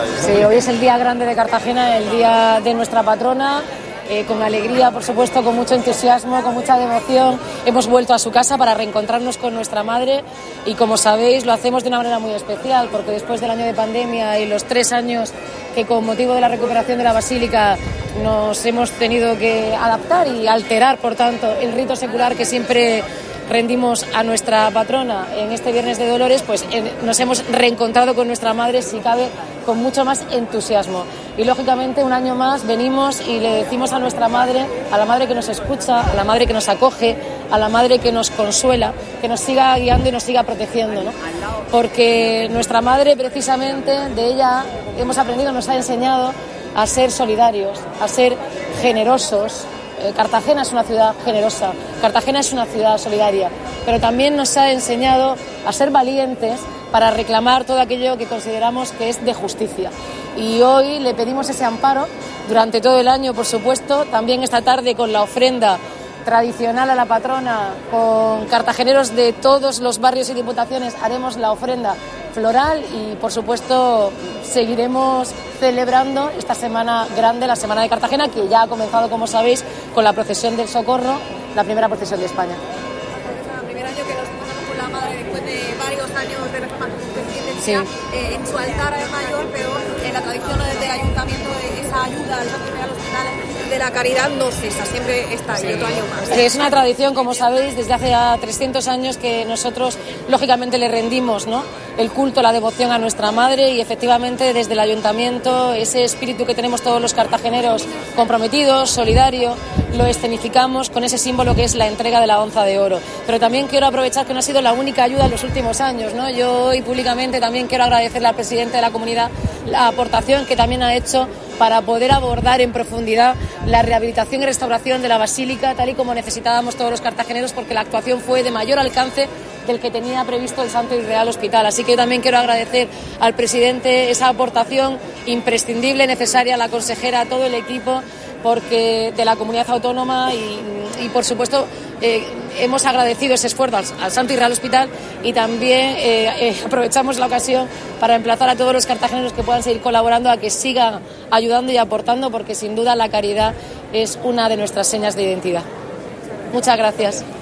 Sí, hoy es el día grande de Cartagena, el día de nuestra patrona. Con alegría, por supuesto, con mucho entusiasmo, con mucha devoción. Hemos vuelto a su casa para reencontrarnos con nuestra madre y, como sabéis, lo hacemos de una manera muy especial porque después del año de pandemia y los 3 años que con motivo de la recuperación de la Basílica nos hemos tenido que adaptar y alterar, por tanto, el rito secular que siempre rendimos a nuestra patrona en este Viernes de Dolores, pues nos hemos reencontrado con nuestra madre, si cabe, con mucho más entusiasmo. Y lógicamente un año más venimos y le decimos a nuestra madre, a la madre que nos escucha, a la madre que nos acoge, a la madre que nos consuela, que nos siga guiando y nos siga protegiendo, ¿no? Porque nuestra madre, precisamente, de ella hemos aprendido, nos ha enseñado a ser solidarios, a ser generosos. Cartagena es una ciudad generosa, Cartagena es una ciudad solidaria, pero también nos ha enseñado a ser valientes para reclamar todo aquello que consideramos que es de justicia. Y hoy le pedimos ese amparo durante todo el año, por supuesto, también esta tarde con la ofrenda tradicional a la patrona, con cartageneros de todos los barrios y diputaciones haremos la ofrenda floral y, por supuesto, seguiremos celebrando esta semana grande, la Semana de Cartagena, que ya ha comenzado, como sabéis, con la procesión del Socorro, la primera procesión de España. Es el primer año que nos encontramos con la madre después de varios años de reforma penitenciaria, sí, en su altar mayor, pero en la tradición desde el ayuntamiento de esa ayuda al Santo Real Hospital de la Caridad no cesa, siempre está ahí, sí, otro año más. Es una tradición, como sabéis, desde hace ya 300 años que nosotros, lógicamente, le rendimos, ¿no?, el culto, la devoción a nuestra madre, y efectivamente desde el ayuntamiento ese espíritu que tenemos todos los cartageneros comprometidos, solidario, lo escenificamos con ese símbolo que es la entrega de la onza de oro. Pero también quiero aprovechar que no ha sido la única ayuda en los últimos años, ¿no? Yo hoy públicamente también quiero agradecerle al presidente de la comunidad la aportación que también ha hecho para poder abordar en profundidad la rehabilitación y restauración de la Basílica, tal y como necesitábamos todos los cartageneros, porque la actuación fue de mayor alcance del que tenía previsto el Santo y Real Hospital. Así que yo también quiero agradecer al presidente esa aportación imprescindible, necesaria, a la consejera, a todo el equipo porque de la comunidad autónoma y por supuesto, hemos agradecido ese esfuerzo al Santo y Real Hospital y también aprovechamos la ocasión para emplazar a todos los cartageneros que puedan seguir colaborando a que sigan ayudando y aportando, porque sin duda la caridad es una de nuestras señas de identidad. Muchas gracias.